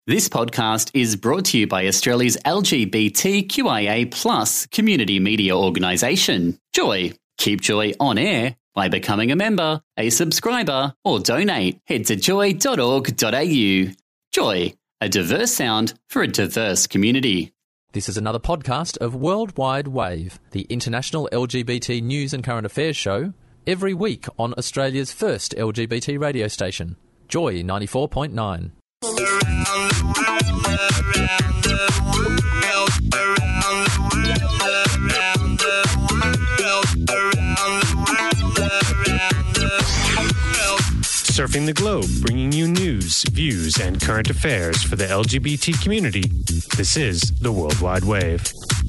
This podcast is brought to you by Australia's LGBTQIA+ community media organisation, Joy. Keep Joy on air by becoming a member, a subscriber, or donate. Head to joy.org.au. Joy, a diverse sound for a diverse community. This is another podcast of Worldwide Wave, the international LGBT news and current affairs show, every week on Australia's first LGBT radio station, Joy 94.9. Surfing the globe, bringing you news, views, and current affairs for the LGBT community. This is the Worldwide Wave.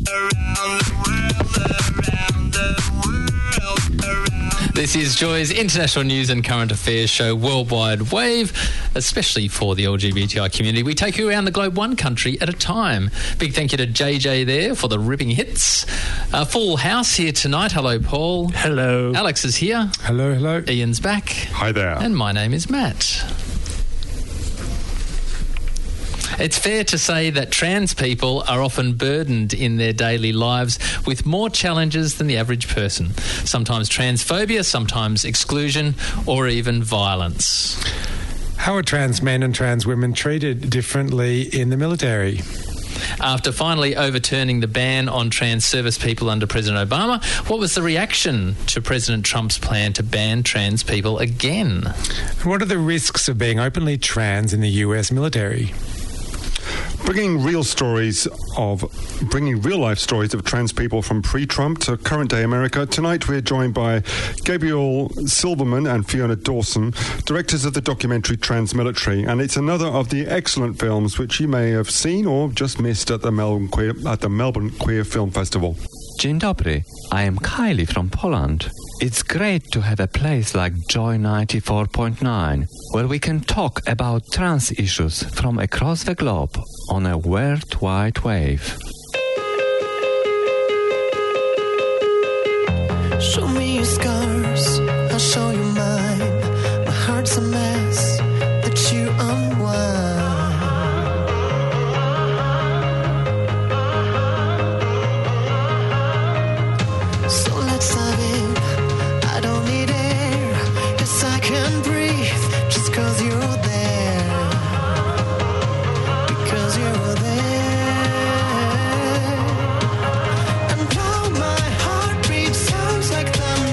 This is Joy's international news and current affairs show, Worldwide Wave, especially for the LGBTI community. We take you around the globe one country at a time. Big thank you to JJ there for the ripping hits. Full house here tonight. Hello, Paul. Hello. Alex is here. Hello, hello. Ian's back. Hi there. And my name is Matt. It's fair to say that trans people are often burdened in their daily lives with more challenges than the average person. Sometimes transphobia, sometimes exclusion, or even violence. How are trans men and trans women treated differently in the military? After finally overturning the ban on trans service people under President Obama, what was the reaction to President Trump's plan to ban trans people again? And what are the risks of being openly trans in the US military? Bringing real life stories of trans people from pre-Trump to current day America. Tonight we're joined by Gabrielle Silverman and Fiona Dawson, directors of the documentary Trans Military, and it's another of the excellent films which you may have seen or just missed at the Melbourne Queer Film Festival. Dzień dobry, I am Kylie from Poland. It's great to have a place like Joy 94.9, where we can talk about trans issues from across the globe on a worldwide wave. Show me your scars, I'll show you mine. My heart's a mess that you unwind. So let's dive in. I don't need air, yes I can breathe just 'cause you're there. Because you're there. And now my heartbeat sounds like thunder.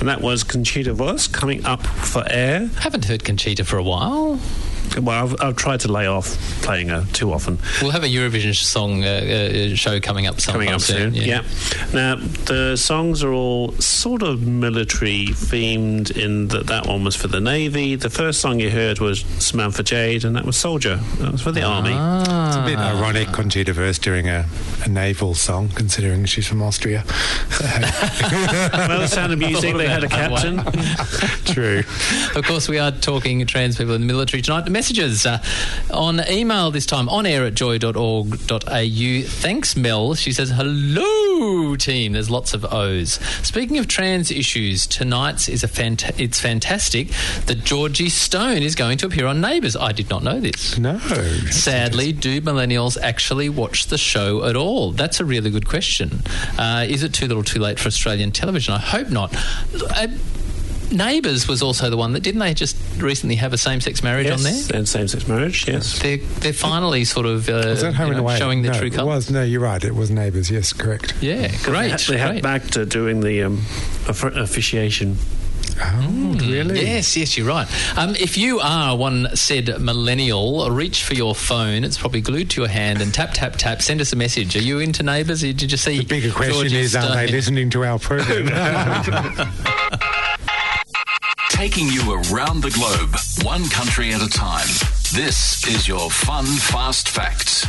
And that was Conchita Wurst coming up for air. Haven't heard Conchita for a while. Well, I've tried to lay off playing her too often. We'll have a Eurovision song show coming up soon. Yeah. Now, the songs are all sort of military themed in that one was for the Navy. The first song you heard was Samantha Jade, and that was Soldier. That was for the Army. It's a bit ironic, Conchita Wurst doing a naval song, considering she's from Austria. Well, the Sound of Music, they had a captain. True. Of course, we are talking trans people in the military tonight. Messages on email this time, onair@joy.org.au. Thanks, Mel. She says, hello, team. There's lots of O's. Speaking of trans issues, tonight's is it's fantastic that Georgie Stone is going to appear on Neighbours. I did not know this. No. Sadly, do millennials actually watch the show at all? That's a really good question. Is it too little too late for Australian television? I hope not. Neighbours was also the one that, didn't they just recently have a same-sex marriage on there? Yes, and same-sex marriage, yes. They're finally sort of showing their true colours. No, you're right. It was Neighbours, yes, correct. Yeah, great. They had back to doing the officiation. Oh, really? Yes, you're right. If you are one said millennial, reach for your phone. It's probably glued to your hand and tap, tap, tap. Send us a message. Are you into Neighbours? Did you see? The bigger question is, are they listening to our program? Taking you around the globe, one country at a time. This is your Fun Fast Facts.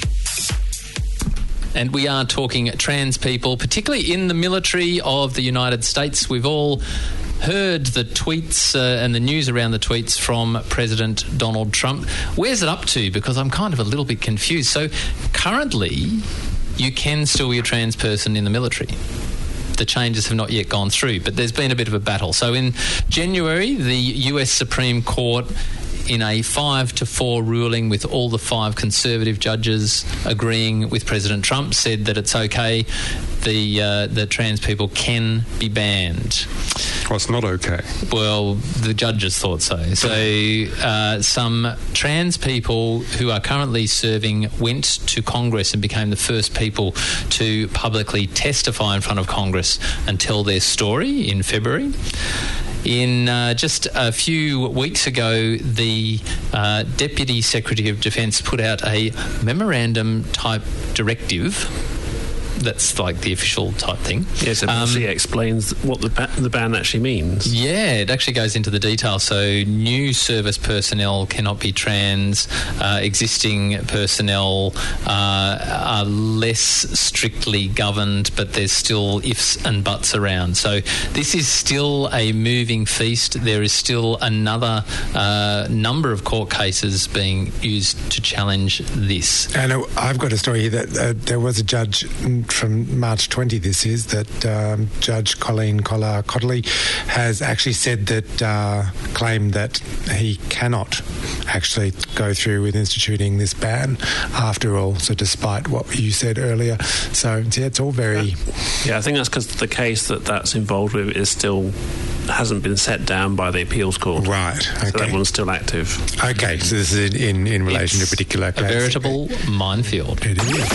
And we are talking trans people, particularly in the military of the United States. We've all heard the tweets and the news around the tweets from President Donald Trump. Where's it up to? Because I'm kind of a little bit confused. So currently, you can still be a trans person in the military. The changes have not yet gone through, but there's been a bit of a battle. So in January, the US Supreme Court, in a 5-4 ruling with all the 5 Conservative judges agreeing with President Trump, said that it's okay, the trans people can be banned. Well, it's not okay. Well, the judges thought so. So some trans people who are currently serving went to Congress and became the first people to publicly testify in front of Congress and tell their story in February. In just a few weeks ago, the Deputy Secretary of Defence put out a memorandum-type directive. That's like the official type thing. Yes, it actually explains what the ban actually means. Yeah, it actually goes into the detail. So new service personnel cannot be trans. Existing personnel are less strictly governed, but there's still ifs and buts around. So this is still a moving feast. There is still another number of court cases being used to challenge this. And I've got a story here that there was a judge from March 20, this is, that Judge Colleen Collar-Cotterley has actually said that, claimed that he cannot actually go through with instituting this ban after all, so despite what you said earlier. So, yeah, it's all very... Yeah, I think that's because the case that's involved with is still hasn't been set down by the appeals court. Right, okay. So that one's still active. Okay, so this is in relation to a particular case. A veritable minefield. It is.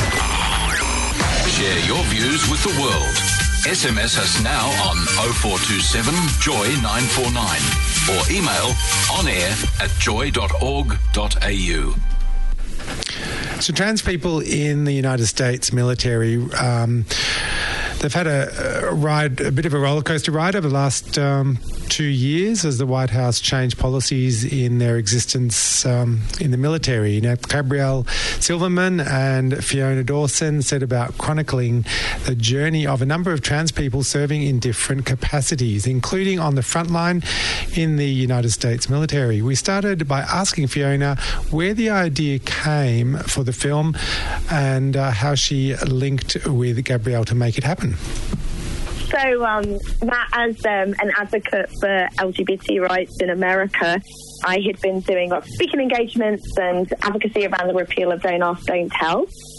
Share your views with the world. SMS us now on 0427 Joy 949 or email onair@joy.org.au. So trans people in the United States military, they've had a bit of a roller coaster ride over the last 2 years as the White House changed policies in their existence in the military. You know, Gabrielle Silverman and Fiona Dawson set about chronicling the journey of a number of trans people serving in different capacities, including on the front line in the United States military. We started by asking Fiona where the idea came for the film and how she linked with Gabrielle to make it happen. So, Matt, as an advocate for LGBT rights in America, I had been doing lots of speaking engagements and advocacy around the repeal of Don't Ask, Don't Tell.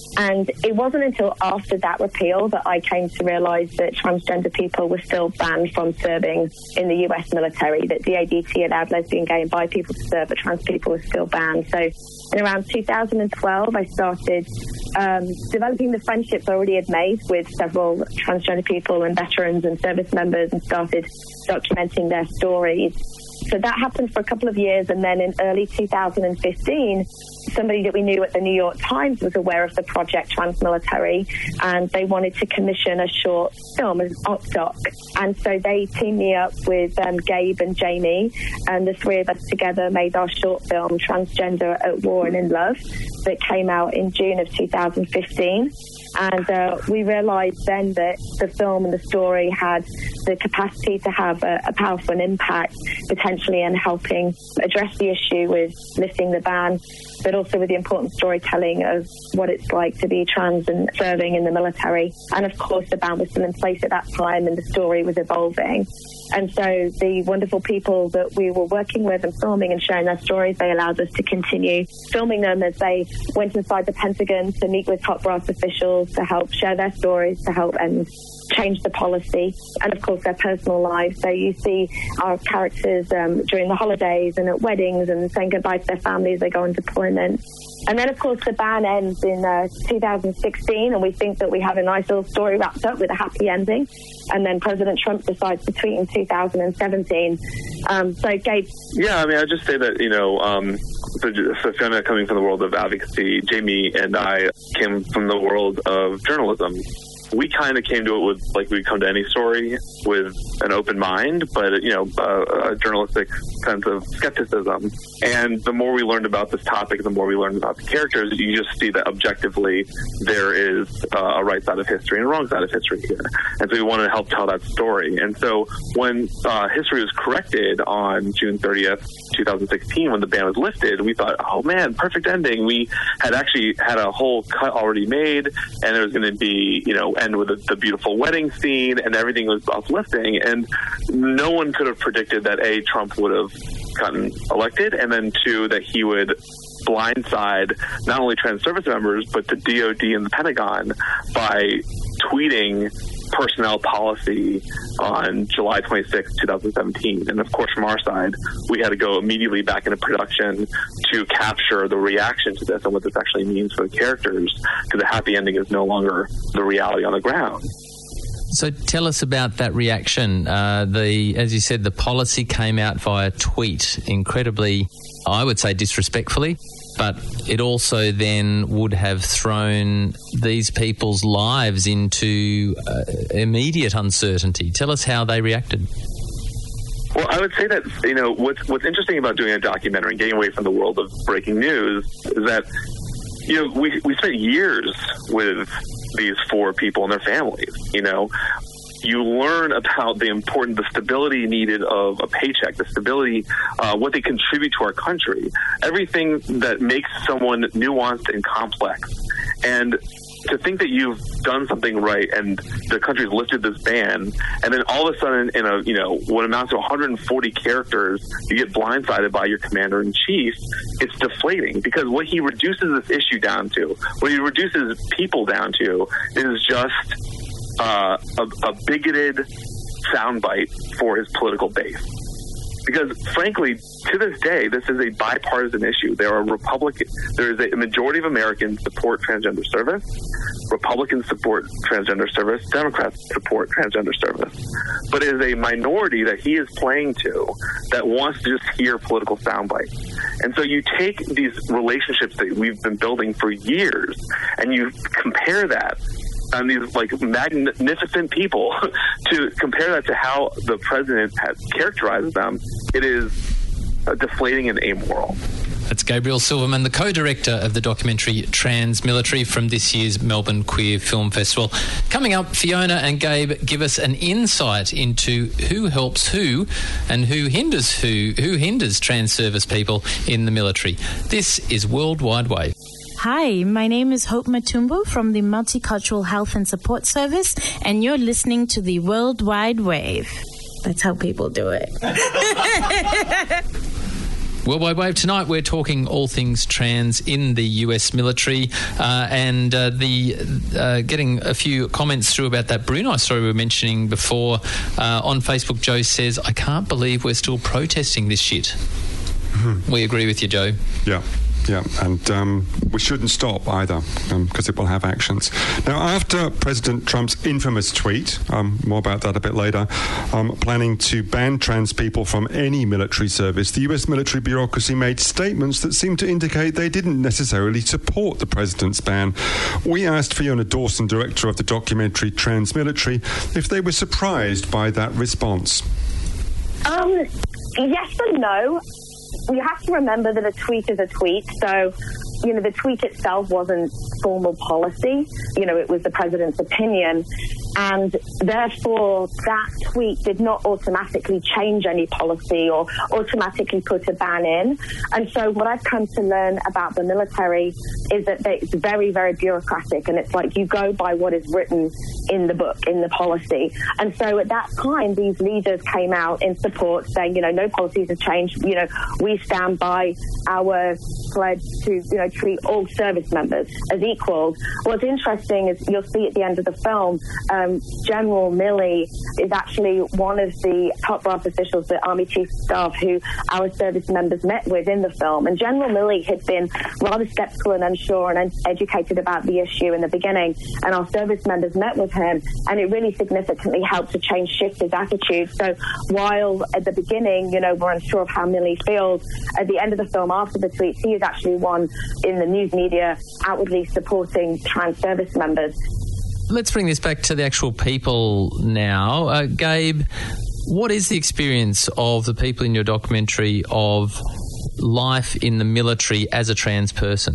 And it wasn't until after that repeal that I came to realise that transgender people were still banned from serving in the US military, that the ADT allowed lesbian, gay and bi people to serve, but trans people were still banned. So in around 2012, I started developing the friendships I already had made with several transgender people and veterans and service members, and started documenting their stories. So that happened for a couple of years, and then in early 2015, somebody that we knew at the New York Times was aware of the Project Transmilitary, and they wanted to commission a short film, an op doc. And so they teamed me up with Gabe and Jamie, and the three of us together made our short film, Transgender at War and in Love, that came out in June of 2015. And we realised then that the film and the story had the capacity to have a powerful impact, potentially in helping address the issue with lifting the ban, but also with the important storytelling of what it's like to be trans and serving in the military. And of course, the ban was still in place at that time, and the story was evolving. And so the wonderful people that we were working with and filming and sharing their stories, they allowed us to continue filming them as they went inside the Pentagon to meet with top brass officials to help share their stories, to help change the policy, and of course their personal lives. So you see our characters during the holidays and at weddings and saying goodbye to their families as they go on deployment. And then, of course, the ban ends in 2016, and we think that we have a nice little story wrapped up with a happy ending. And then President Trump decides to tweet in 2017. So, Gabe? Yeah, I mean, I'd just say that, so Fiona coming from the world of advocacy, Jamie and I came from the world of journalism. We kind of came to it with, like we come to any story, with an open mind, but, a journalistic sense of skepticism. And the more we learned about this topic, the more we learned about the characters, you just see that objectively there is a right side of history and a wrong side of history here. And so we wanted to help tell that story. And so when history was corrected on June 30th, 2016, when the ban was lifted, we thought, oh man, perfect ending. We had actually had a whole cut already made, and it was going to be, end with the beautiful wedding scene, and everything was uplifting. And no one could have predicted that A, Trump would have gotten elected, and then two, that he would blindside not only trans service members, but the DOD and the Pentagon by tweeting personnel policy on July 26, 2017. And of course, from our side, we had to go immediately back into production to capture the reaction to this and what this actually means for the characters, because the happy ending is no longer the reality on the ground. So tell us about that reaction. As you said, the policy came out via tweet, incredibly, I would say, disrespectfully, but it also then would have thrown these people's lives into immediate uncertainty. Tell us how they reacted. Well, I would say that, what's interesting about doing a documentary and getting away from the world of breaking news is that, we spent years with these four people and their families. You learn about the stability needed of a paycheck, the stability, what they contribute to our country, everything that makes someone nuanced and complex. And to think that you've done something right and the country's lifted this ban, and then all of a sudden in what amounts to 140 characters, you get blindsided by your commander-in-chief, it's deflating, because what he reduces this issue down to, what he reduces people down to, is just a bigoted soundbite for his political base. Because, frankly, to this day, this is a bipartisan issue. There is a majority of Americans support transgender service. Republicans support transgender service. Democrats support transgender service. But it is a minority that he is playing to that wants to just hear political soundbites. And so you take these relationships that we've been building for years, and you compare that and these magnificent people to compare that to how the president has characterized them, it is deflating and amoral. That's Gabriel Silverman, the co-director of the documentary Transmilitary from this year's Melbourne Queer Film Festival. Coming up, Fiona and Gabe give us an insight into who helps who and who hinders trans service people in the military. This is World Wide Wave. Hi, my name is Hope Matumbo from the Multicultural Health and Support Service, and you're listening to the World Wide Wave. That's how people do it. Worldwide Wave. Tonight we're talking all things trans in the US military and getting a few comments through about that Brunei story we were mentioning before. On Facebook, Joe says, I can't believe we're still protesting this shit. We agree with you, Joe. Yeah, and we shouldn't stop either because it will have actions. Now, after President Trump's infamous tweet, more about that a bit later, planning to ban trans people from any military service, the US military bureaucracy made statements that seemed to indicate they didn't necessarily support the president's ban. We asked Fiona Dawson, director of the documentary Trans Military, if they were surprised by that response. Yes and no. You have to remember that a tweet is a tweet. So, the tweet itself wasn't formal policy. It was the president's opinion. And therefore, that tweet did not automatically change any policy or automatically put a ban in. And so what I've come to learn about the military is that it's very, very bureaucratic. And it's like you go by what is written in the book, in the policy. And so at that time, these leaders came out in support saying, no policies have changed. We stand by our pledge to, treat all service members as equals. What's interesting is you'll see at the end of the film, General Milley is actually one of the top brass officials, the Army Chief of Staff, who our service members met with in the film. And General Milley had been rather skeptical and unsure and uneducated about the issue in the beginning. And our service members met with him, and it really significantly helped to shift his attitude. So while at the beginning, we're unsure of how Milley feels, at the end of the film, after the tweets, he is actually one in the news media outwardly supporting trans service members. Let's bring this back to the actual people now. Gabe, what is the experience of the people in your documentary of life in the military as a trans person?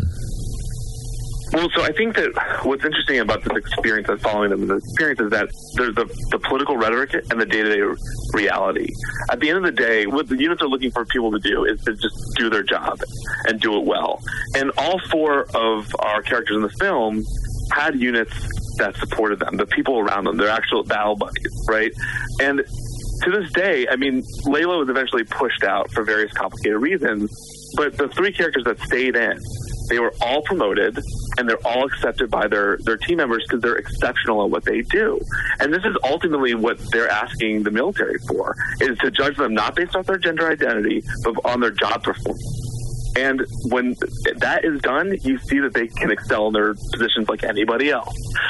Well, so I think that what's interesting about this experience and following them in the experience is that there's the political rhetoric and the day-to-day reality. At the end of the day, what the units are looking for people to do is to just do their job and do it well. And all four of our characters in the film had units that supported them, the people around them, their actual battle buddies, right? And to this day, Layla was eventually pushed out for various complicated reasons, but the three characters that stayed in, they were all promoted, and they're all accepted by their team members because they're exceptional at what they do. And this is ultimately what they're asking the military for, is to judge them not based off their gender identity, but on their job performance. And when that is done, you see that they can excel in their positions like anybody else.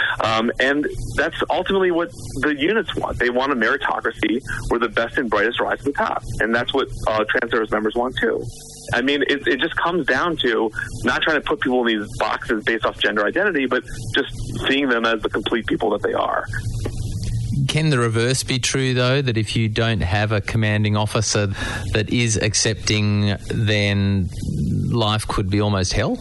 And that's ultimately what the units want. They want a meritocracy where the best and brightest rise to the top. And that's what trans service members want too. It just comes down to not trying to put people in these boxes based off gender identity, but just seeing them as the complete people that they are. Can the reverse be true, though, that if you don't have a commanding officer that is accepting, then life could be almost hell?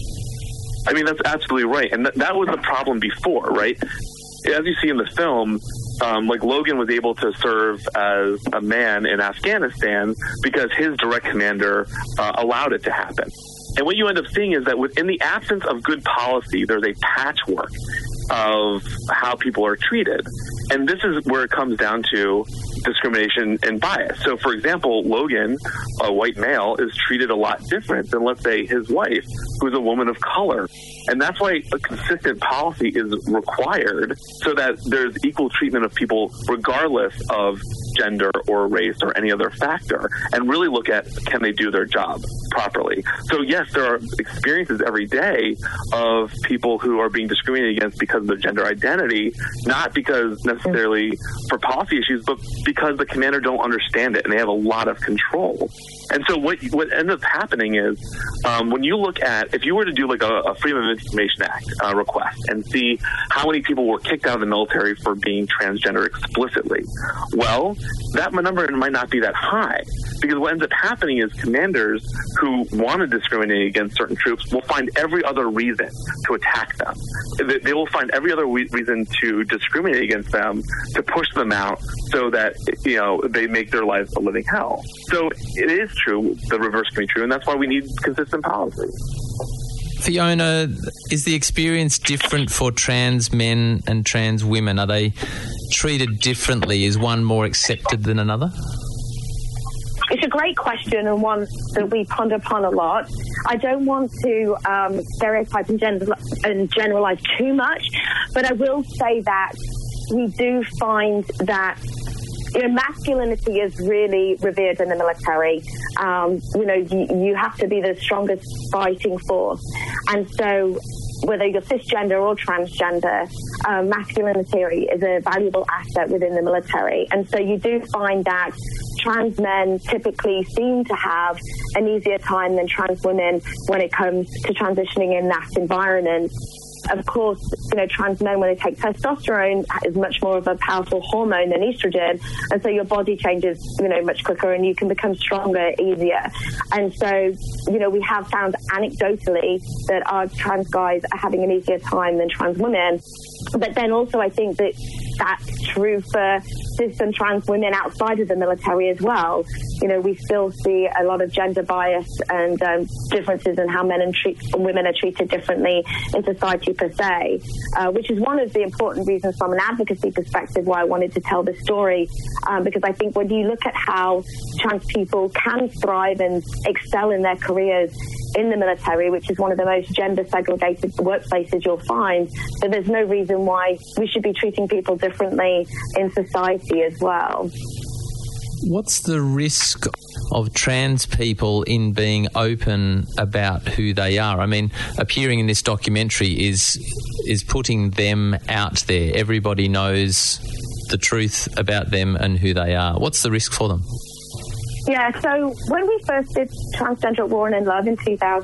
That's absolutely right. And that was the problem before, right? As you see in the film, Logan was able to serve as a man in Afghanistan because his direct commander allowed it to happen. And what you end up seeing is that within the absence of good policy, there's a patchwork of how people are treated. And this is where it comes down to discrimination and bias. So, for example, Logan, a white male, is treated a lot different than, let's say, his wife, who's a woman of color. And that's why a consistent policy is required so that there's equal treatment of people regardless of gender or race or any other factor, and really look at, can they do their job properly? So yes, there are experiences every day of people who are being discriminated against because of their gender identity, not because necessarily for policy issues, but because the commander don't understand it and they have a lot of control. And so what ends up happening is when you look at, if you were to do like a Freedom of Information Act request and see how many people were kicked out of the military for being transgender explicitly, well, that number might not be that high, because what ends up happening is commanders who want to discriminate against certain troops will find every other reason to attack them. They will find every other reason to discriminate against them, to push them out so that, they make their lives a living hell. So it is true, the reverse can be true, and that's why we need consistent policy. Fiona, is the experience different for trans men and trans women? Are they treated differently? Is one more accepted than another? It's a great question and one that we ponder upon a lot. I don't want to stereotype and generalize too much, but I will say that we do find that masculinity is really revered in the military. You have to be the strongest fighting force. And so whether you're cisgender or transgender, masculinity is a valuable asset within the military. And so you do find that trans men typically seem to have an easier time than trans women when it comes to transitioning in that environment. Of course, trans men, when they take testosterone, is much more of a powerful hormone than estrogen. And so your body changes, much quicker and you can become stronger easier. And so, we have found anecdotally that our trans guys are having an easier time than trans women. But then also I think that that's true for cis and trans women outside of the military as well. We still see a lot of gender bias and differences in how men and women are treated differently in society per se, which is one of the important reasons from an advocacy perspective why I wanted to tell this story, because I think when you look at how trans people can thrive and excel in their careers in the military, which is one of the most gender-segregated workplaces you'll find, so there's no reason why we should be treating people differently in society as well. What's the risk of trans people in being open about who they are? I mean, appearing in this documentary is putting them out there. Everybody knows the truth about them and who they are. What's the risk for them? Yeah, so when we first did Transgender at War and in Love in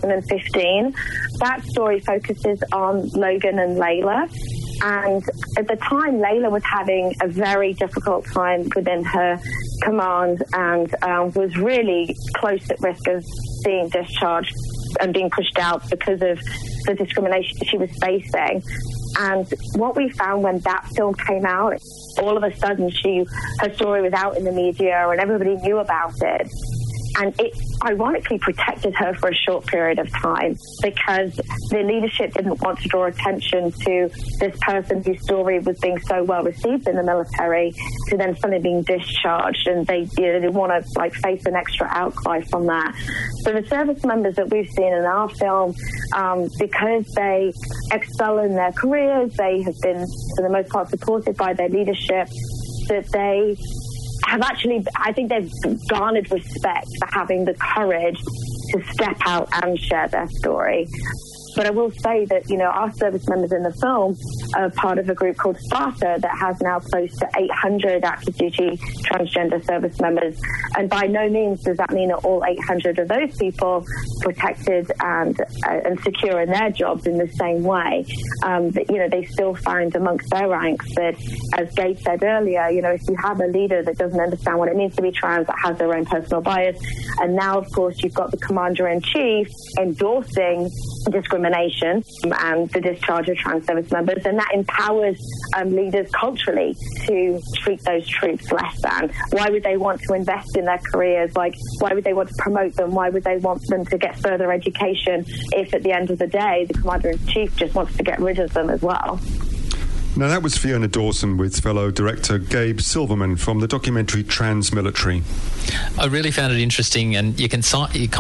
2015, that story focuses on Logan and Layla. And at the time, Layla was having a very difficult time within her command and was really close at risk of being discharged and being pushed out because of the discrimination she was facing. And what we found when that film came out, all of a sudden her story was out in the media and everybody knew about it. And it ironically protected her for a short period of time because the leadership didn't want to draw attention to this person whose story was being so well received in the military to then suddenly being discharged, and they didn't want to face an extra outcry from that. So the service members that we've seen in our film, because they excel in their careers, they have been for the most part supported by their leadership, that they have actually, I think they've garnered respect for having the courage to step out and share their story. But I will say that, our service members in the film are part of a group called Sparta that has now close to 800 active duty transgender service members. And by no means does that mean that all 800 of those people protected and secure in their jobs in the same way. But, they still find amongst their ranks that, as Gabe said earlier, if you have a leader that doesn't understand what it means to be trans, that has their own personal bias, and now, of course, you've got the Commander-in-Chief endorsing discrimination and the discharge of trans service members, and that empowers leaders culturally to treat those troops less than. Why would they want to invest in their careers? Why would they want to promote them? Why would they want them to get further education if at the end of the day the Commander-in-Chief just wants to get rid of them as well? Now, that was Fiona Dawson with fellow director Gabe Silverman from the documentary Trans Military. I really found it interesting, and you can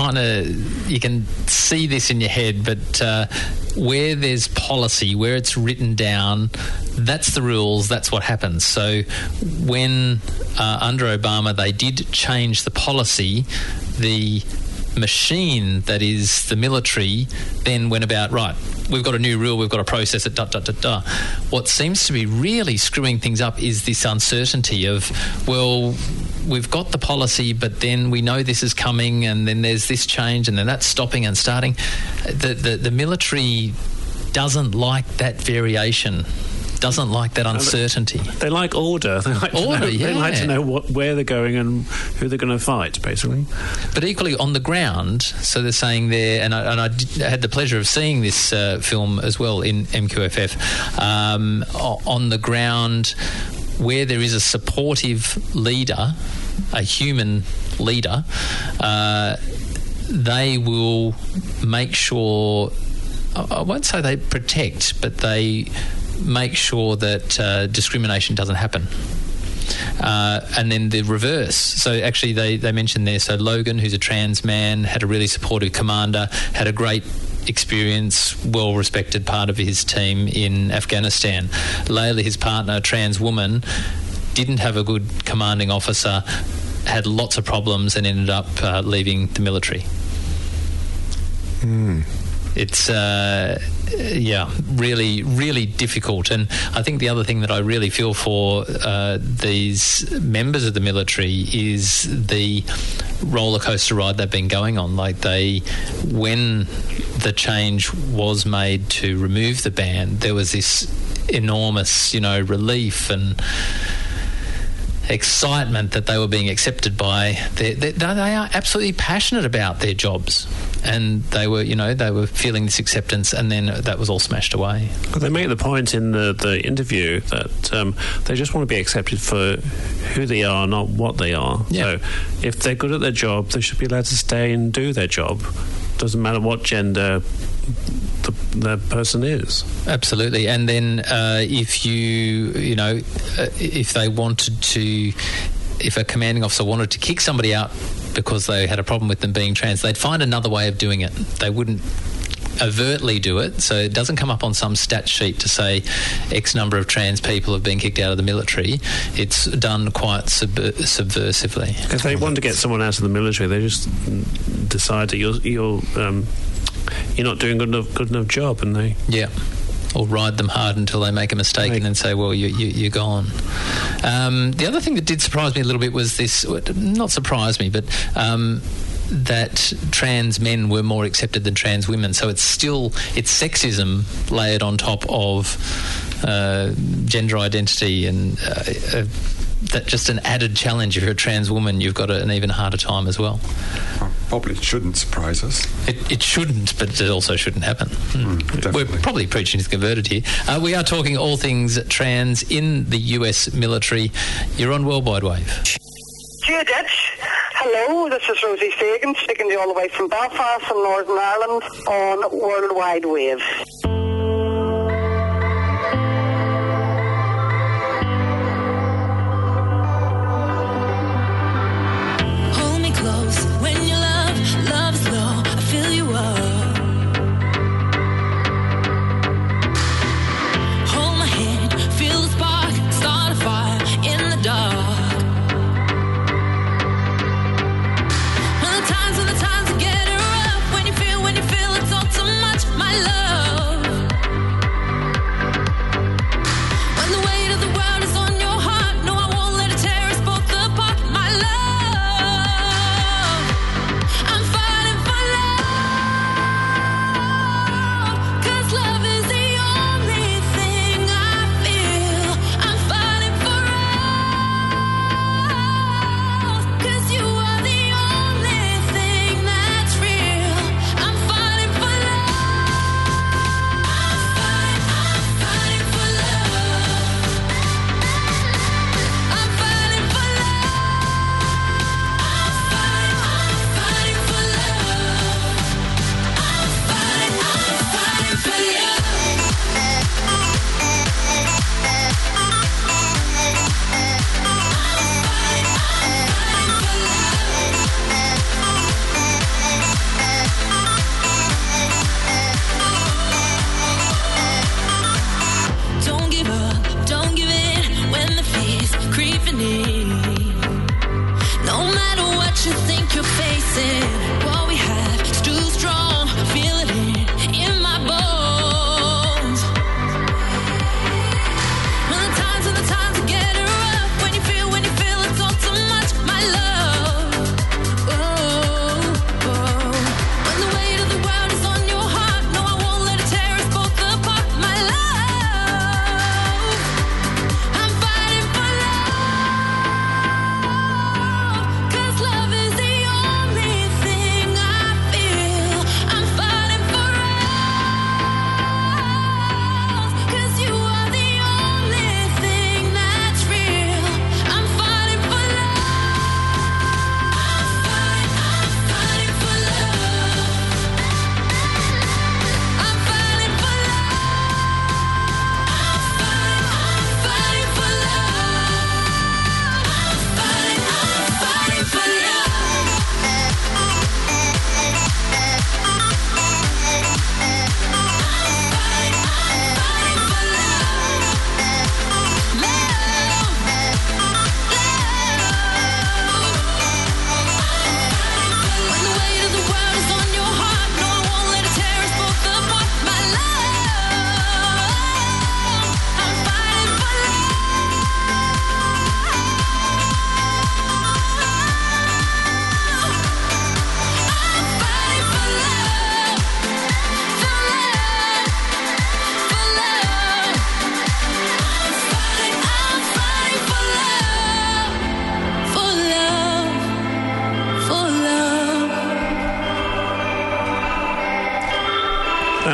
see this in your head, but where there's policy, where it's written down, that's the rules, that's what happens. So when under Obama they did change the policy, the machine that is the military then went about, right, we've got a new rule, we've got to process it, What seems to be really screwing things up is this uncertainty of, well, we've got the policy, but then we know this is coming, and then there's this change, and then that's stopping and starting. The military doesn't like that variation, doesn't like that uncertainty. They like order. They like order, to know, yeah. They like to know where they're going and who they're going to fight, basically. But equally on the ground, so they're saying there, and I had the pleasure of seeing this film as well in MQFF, on the ground where there is a supportive leader, a human leader, they will make sure, I won't say they protect, but they make sure that discrimination doesn't happen. And then the reverse. So actually they mentioned there, so Logan, who's a trans man, had a really supportive commander, had a great experience, well-respected part of his team in Afghanistan. Layla, his partner, a trans woman, didn't have a good commanding officer, had lots of problems and ended up leaving the military. It's really, really difficult. And I think the other thing that I really feel for these members of the military is the roller coaster ride they've been going on. Like when the change was made to remove the ban, there was this enormous, relief and excitement that they were being accepted by. They are absolutely passionate about their jobs, and they were feeling this acceptance, and then that was all smashed away. Well, they make the point in the interview that they just want to be accepted for who they are, not what they are. Yeah. So if they're good at their job, they should be allowed to stay and do their job. Doesn't matter what gender the person is. Absolutely. And then if if they wanted to, if a commanding officer wanted to kick somebody out because they had a problem with them being trans, they'd find another way of doing it. They wouldn't overtly do it, so it doesn't come up on some stat sheet to say X number of trans people have been kicked out of the military. It's done quite subversively. If they want to get someone out of the military, they just decide that you're not doing a good enough job, and they or ride them hard until they make a mistake and then say, well, you're gone. The other thing that did surprise me a little bit was this, not surprise me, but that trans men were more accepted than trans women. So it's sexism layered on top of gender identity, and that just an added challenge. If you're a trans woman, you've got an even harder time as well. Probably shouldn't surprise us. It shouldn't, but it also shouldn't happen. We're probably preaching to the converted here. We are talking all things trans in the US military. You're on Worldwide Wave. Dear Ditch, hello, this is Rosie Fagan, speaking to you all the way from Belfast in Northern Ireland on Worldwide Wave. When you feel it's all too much, my love.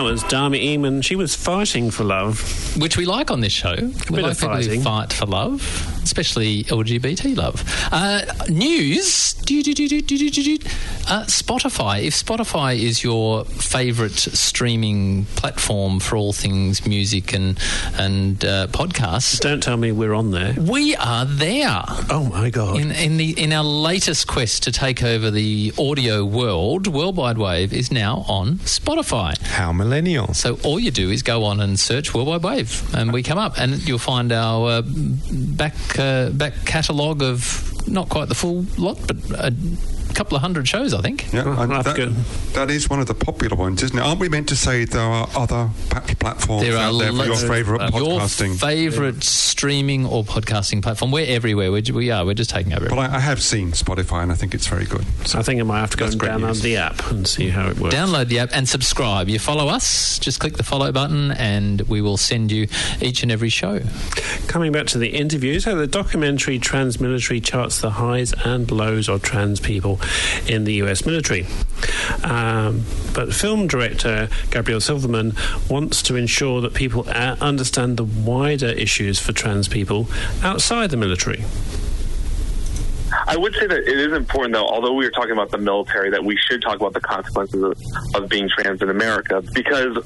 was Dami Eamon. She was fighting for love. Which we like on this show. We like people who fight for love, especially LGBT love. News. Spotify. If Spotify is your favourite streaming platform for all things music and podcasts, don't tell me we're on there. We are there. Oh my God! In our latest quest to take over the audio world, World Wide Wave is now on Spotify. How millennial! So all you do is go on and search World Wide Wave, and we come up, and you'll find our back catalogue of not quite the full lot, but a couple of hundred shows, I think. Yeah, that is one of the popular ones, isn't it? Aren't we meant to say there are other platforms out there for your favourite podcasting? Your favourite streaming or podcasting platform. We're everywhere. We're just taking over. Well, I have seen Spotify, and I think it's very good. So I think I might have to go and download the app and see how it works. Download the app and subscribe. You follow us, just click the follow button, and we will send you each and every show. Coming back to the interview, so the documentary Transmilitary charts the highs and lows of trans people in the US military. But film director Gabrielle Silverman wants to ensure that people understand the wider issues for trans people outside the military. I would say that it is important, though, although we are talking about the military, that we should talk about the consequences of being trans in America, because,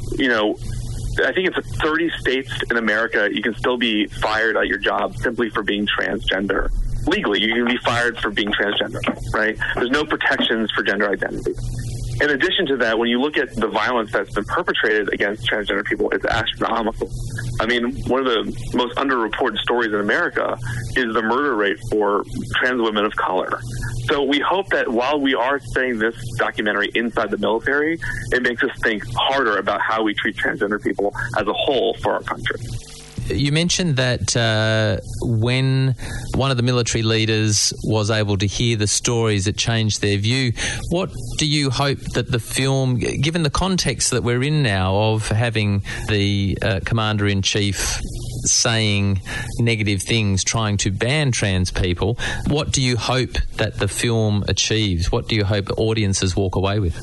I think it's 30 states in America, you can still be fired at your job simply for being transgender. Legally, you can be fired for being transgender, right? There's no protections for gender identity. In addition to that, when you look at the violence that's been perpetrated against transgender people, it's astronomical. I mean, one of the most underreported stories in America is the murder rate for trans women of color. So we hope that while we are saying this documentary inside the military, it makes us think harder about how we treat transgender people as a whole for our country. You mentioned that when one of the military leaders was able to hear the stories, it changed their view. What do you hope that the film, given the context that we're in now of having the Commander-in-Chief saying negative things, trying to ban trans people, what do you hope that the film achieves? What do you hope audiences walk away with?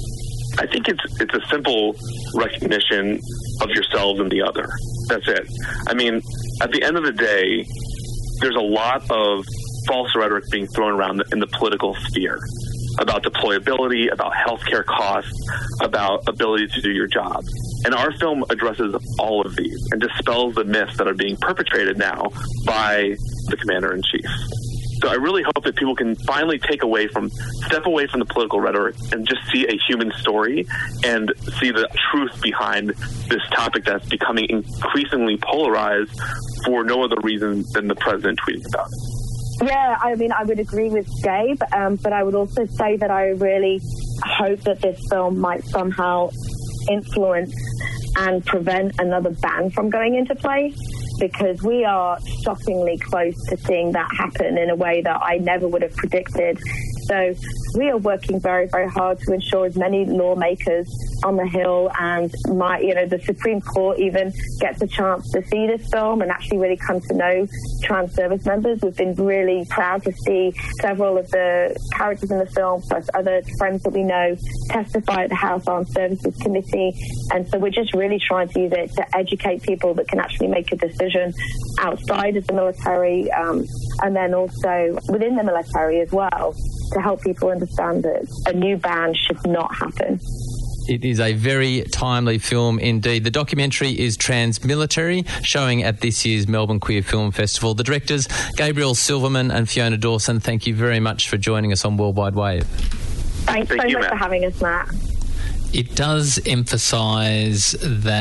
I think it's a simple recognition of yourselves and the other. That's it. I mean, at the end of the day, there's a lot of false rhetoric being thrown around in the political sphere about deployability, about healthcare costs, about ability to do your job. And our film addresses all of these and dispels the myths that are being perpetrated now by the Commander-in-Chief. So I really hope that people can finally step away from the political rhetoric and just see a human story and see the truth behind this topic that's becoming increasingly polarized for no other reason than the president tweeting about it. Yeah, I mean, I would agree with Gabe, but I would also say that I really hope that this film might somehow influence and prevent another ban from going into play, because we are shockingly close to seeing that happen in a way that I never would have predicted. So we are working very, very hard to ensure as many lawmakers on the Hill and the Supreme Court even gets a chance to see this film and actually really come to know trans service members. We've been really proud to see several of the characters in the film, plus other friends that we know, testify at the House Armed Services Committee. And so we're just really trying to use it to educate people that can actually make a decision outside of the military, and then also within the military as well, to help people understand that a new ban should not happen. It is a very timely film indeed. The documentary is Transmilitary, showing at this year's Melbourne Queer Film Festival. The directors, Gabrielle Silverman and Fiona Dawson, thank you very much for joining us on World Wide Wave. Thanks so much for having us, Matt. It does emphasise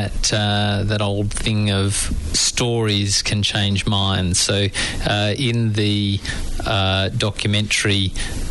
that old thing of stories can change minds. So in the documentary,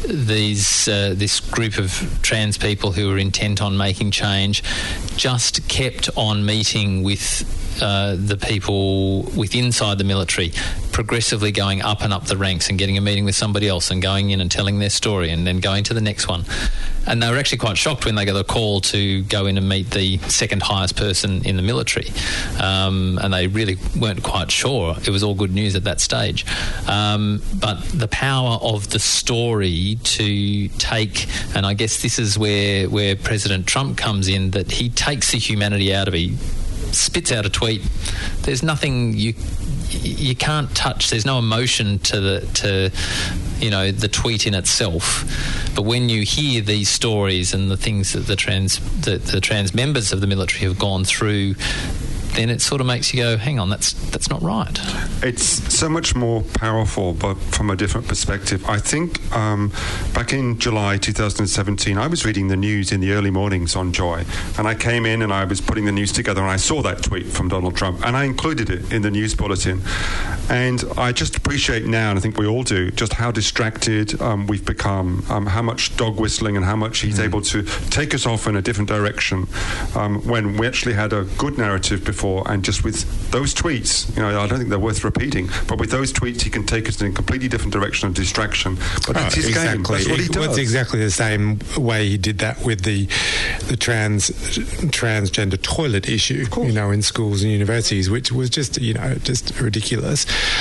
this group of trans people who were intent on making change just kept on meeting with the people inside the military, progressively going up and up the ranks and getting a meeting with somebody else and going in and telling their story and then going to the next one. And they were actually quite shocked when they got a call to go in and meet the second highest person in the military. And they really weren't quite sure. It was all good news at that stage. But the power of the story to take, and I guess this is where President Trump comes in, that he takes the humanity out of it. He spits out a tweet. There's nothing you can't touch. There's no emotion to the tweet in itself. But when you hear these stories and the things that the trans members of the military have gone through, then it sort of makes you go, hang on, that's not right. It's so much more powerful, but from a different perspective. I think back in July 2017, I was reading the news in the early mornings on Joy, and I came in and I was putting the news together, and I saw that tweet from Donald Trump, and I included it in the news bulletin. And I just appreciate now, and I think we all do, just how distracted we've become, how much dog whistling and how much he's able to take us off in a different direction when we actually had a good narrative before. And just with those tweets, I don't think they're worth repeating, but with those tweets he can take us in a completely different direction of distraction. But that's his game. That's what he does. It's exactly the same way he did that with the transgender toilet issue, in schools and universities, which was just ridiculous.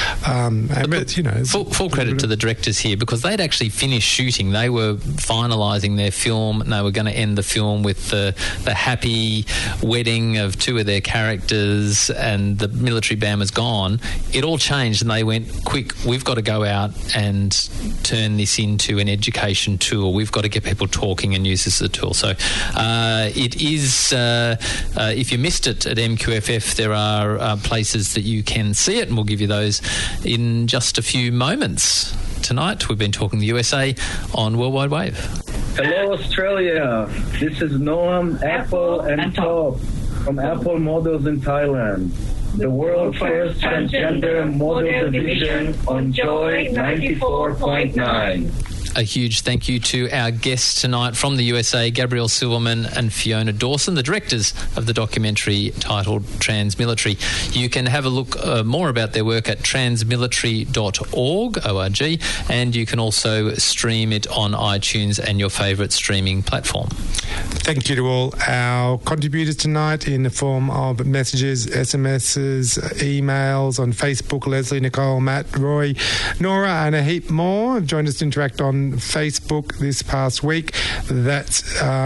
Full credit to the directors here, because they'd actually finished shooting. They were finalising their film, and they were going to end the film with the happy wedding of two of their characters, and the military band was gone. It all changed, and they went, quick, we've got to go out and turn this into an education tool. We've got to get people talking and use this as a tool. So it is, if you missed it at MQFF, there are places that you can see it, and we'll give you those in just a few moments. Tonight we've been talking the USA on Worldwide Wave. Hello Australia, this is Noam, Apple and Top from Apple Models in Thailand. The world's first transgender model division on Joy 94.9. A huge thank you to our guests tonight from the USA, Gabrielle Silverman and Fiona Dawson, the directors of the documentary titled Transmilitary. You can have a look more about their work at transmilitary.org, O-R-G, and you can also stream it on iTunes and your favourite streaming platform. Thank you to all our contributors tonight in the form of messages, SMSs, emails on Facebook. Leslie, Nicole, Matt, Roy, Nora and a heap more have joined us to interact on Facebook this past week. That's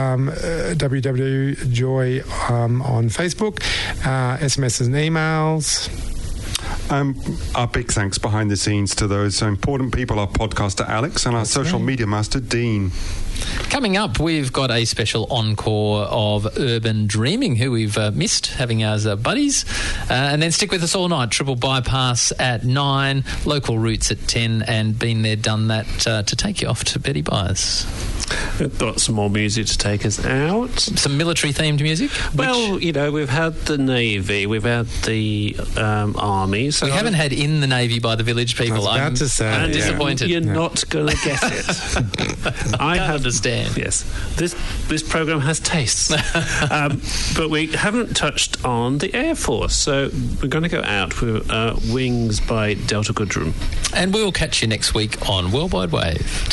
www.joy on Facebook. SMSs and emails. Our big thanks behind the scenes to those important people, our podcaster Alex and our social media master Dean. Coming up, we've got a special encore of Urban Dreaming, who we've missed having as buddies. And then stick with us all night. Triple Bypass at 9, Local Roots at 10, and Been There, Done That to take you off to Betty Byers. We've got some more music to take us out. Some military-themed music? Well, we've had the Navy, we've had the Army. So we haven't had In the Navy by the Village People. I'm disappointed. You're not going to get it. I understand. Yes. This programme has tastes. But we haven't touched on the Air Force. So we're going to go out with Wings by Delta Goodrem. And we'll catch you next week on Worldwide Wave.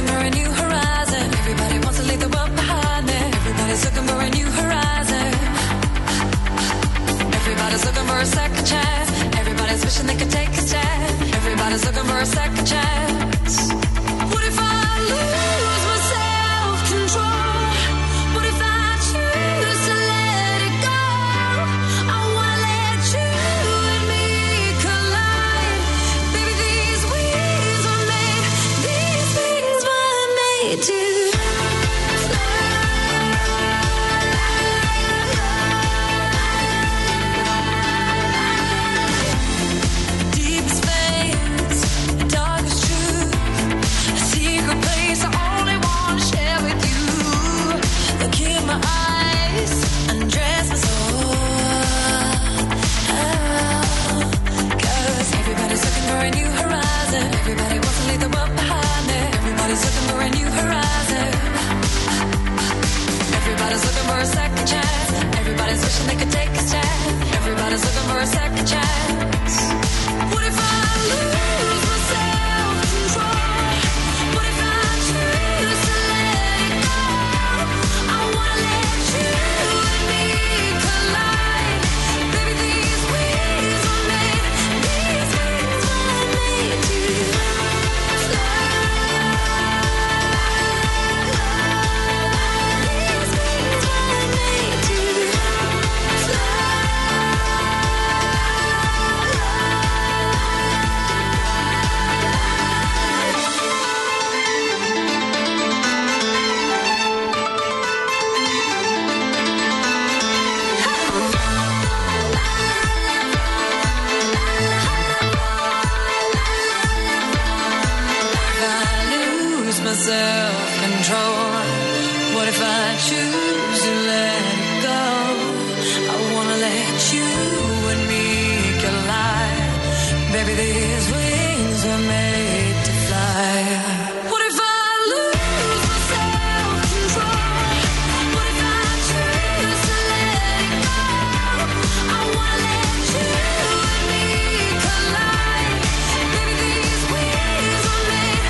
Looking for a new horizon. for a second chance. Everybody's wishing they could take a stand. Everybody's looking for a second chance. What if I lose my self-control? What if I choose to let it go? I wanna let you and me collide. Baby, these wings were made to self-control. What if I choose to let it go? I wanna let you and me collide. Baby, these wings were made to fly. What if I lose my self-control? What if I choose to let it go? I wanna let you and me collide. Baby, these wings were made.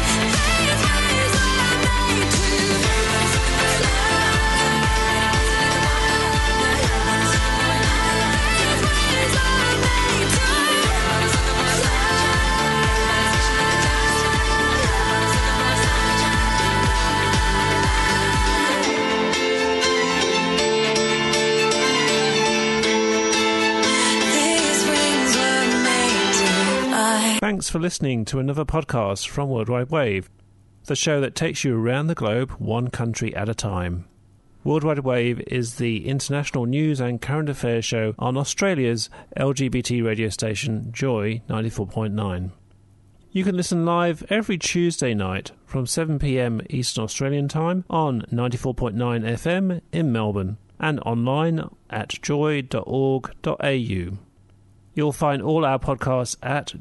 Thanks for listening to another podcast from Worldwide Wave, the show that takes you around the globe, one country at a time. Worldwide Wave is the international news and current affairs show on Australia's LGBT radio station Joy 94.9. You can listen live every Tuesday night from 7 p.m. Eastern Australian Time on 94.9 FM in Melbourne and online at joy.org.au. You'll find all our podcasts at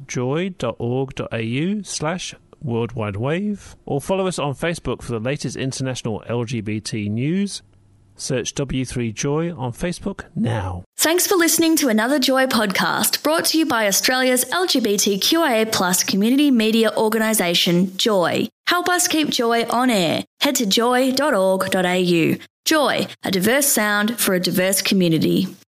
joy.org.au/worldwidewave or follow us on Facebook for the latest international LGBT news. Search W3Joy on Facebook now. Thanks for listening to another Joy podcast brought to you by Australia's LGBTQIA+ community media organisation, Joy. Help us keep Joy on air. Head to joy.org.au. Joy, a diverse sound for a diverse community.